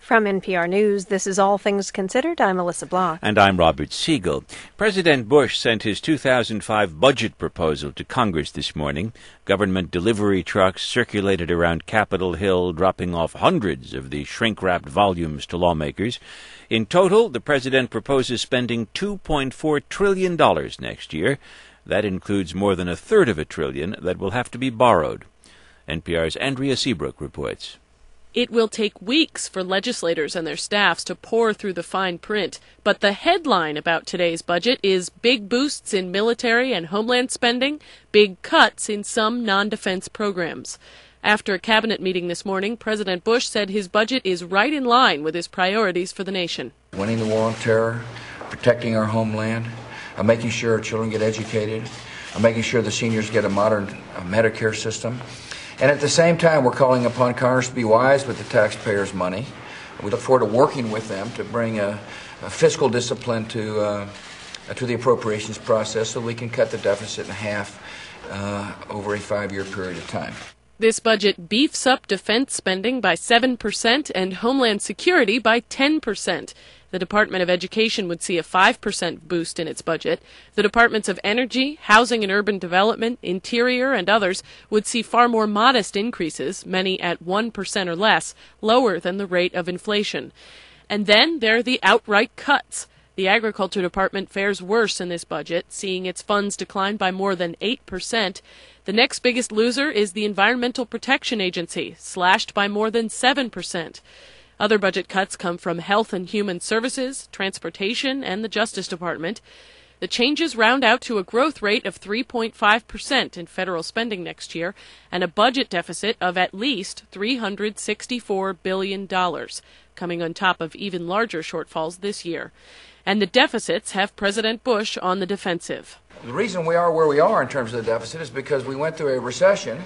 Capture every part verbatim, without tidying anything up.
From N P R News, this is All Things Considered. I'm Melissa Block. And I'm Robert Siegel. President Bush sent his two thousand five budget proposal to Congress this morning. Government delivery trucks circulated around Capitol Hill, dropping off hundreds of the shrink-wrapped volumes to lawmakers. In total, the president proposes spending two point four trillion dollars next year. That includes more than a third of a trillion that will have to be borrowed. N P R's Andrea Seabrook reports. It will take weeks for legislators and their staffs to pore through the fine print, but the headline about today's budget is big boosts in military and homeland spending, big cuts in some non-defense programs. After a cabinet meeting this morning, President Bush said his budget is right in line with his priorities for the nation. Winning the war on terror, protecting our homeland, uh, making sure our children get educated, uh, making sure the seniors get a modern uh, Medicare system. And at the same time, we're calling upon Congress to be wise with the taxpayers' money. We look forward to working with them to bring a, a fiscal discipline to uh, to the appropriations process so we can cut the deficit in half uh, over a five-year period of time. This budget beefs up defense spending by seven percent and Homeland Security by ten percent. The Department of Education would see a five percent boost in its budget. The Departments of Energy, Housing and Urban Development, Interior, and others would see far more modest increases, many at one percent or less, lower than the rate of inflation. And then there are the outright cuts. The Agriculture Department fares worse in this budget, seeing its funds decline by more than eight percent. The next biggest loser is the Environmental Protection Agency, slashed by more than seven percent. Other budget cuts come from Health and Human Services, Transportation, and the Justice Department. The changes round out to a growth rate of three point five percent in federal spending next year and a budget deficit of at least three hundred sixty-four billion dollars, coming on top of even larger shortfalls this year. And the deficits have President Bush on the defensive. The reason we are where we are in terms of the deficit is because we went through a recession,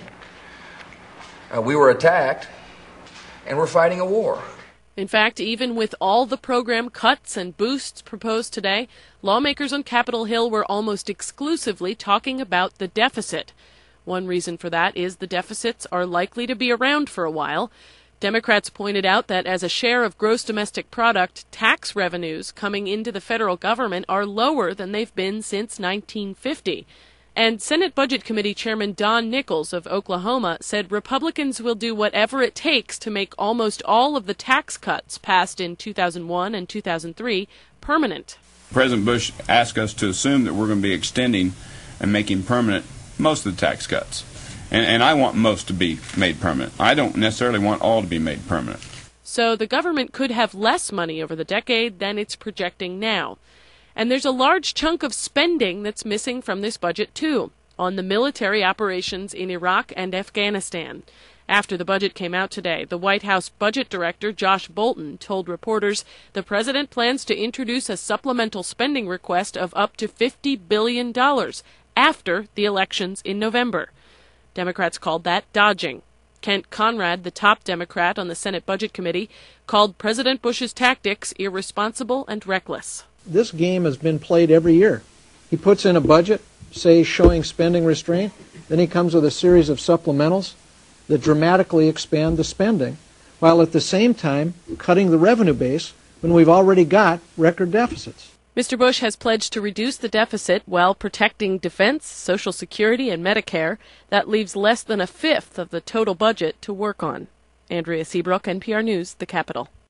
uh, we were attacked, and we're fighting a war. In fact, even with all the program cuts and boosts proposed today, lawmakers on Capitol Hill were almost exclusively talking about the deficit. One reason for that is the deficits are likely to be around for a while. Democrats pointed out that as a share of gross domestic product, tax revenues coming into the federal government are lower than they've been since nineteen fifty. And Senate Budget Committee Chairman Don Nickles of Oklahoma said Republicans will do whatever it takes to make almost all of the tax cuts passed in two thousand one and two thousand three permanent. President Bush asked us to assume that we're going to be extending and making permanent most of the tax cuts. And, and I want most to be made permanent. I don't necessarily want all to be made permanent. So the government could have less money over the decade than it's projecting now. And there's a large chunk of spending that's missing from this budget, too, on the military operations in Iraq and Afghanistan. After the budget came out today, the White House Budget Director Josh Bolten told reporters the president plans to introduce a supplemental spending request of up to fifty billion dollars after the elections in November. Democrats called that dodging. Kent Conrad, the top Democrat on the Senate Budget Committee, called President Bush's tactics irresponsible and reckless. This game has been played every year. He puts in a budget, say, showing spending restraint. Then he comes with a series of supplementals that dramatically expand the spending, while at the same time cutting the revenue base when we've already got record deficits. Mister Bush has pledged to reduce the deficit while protecting defense, Social Security, and Medicare. That leaves less than a fifth of the total budget to work on. Andrea Seabrook, N P R News, the Capitol.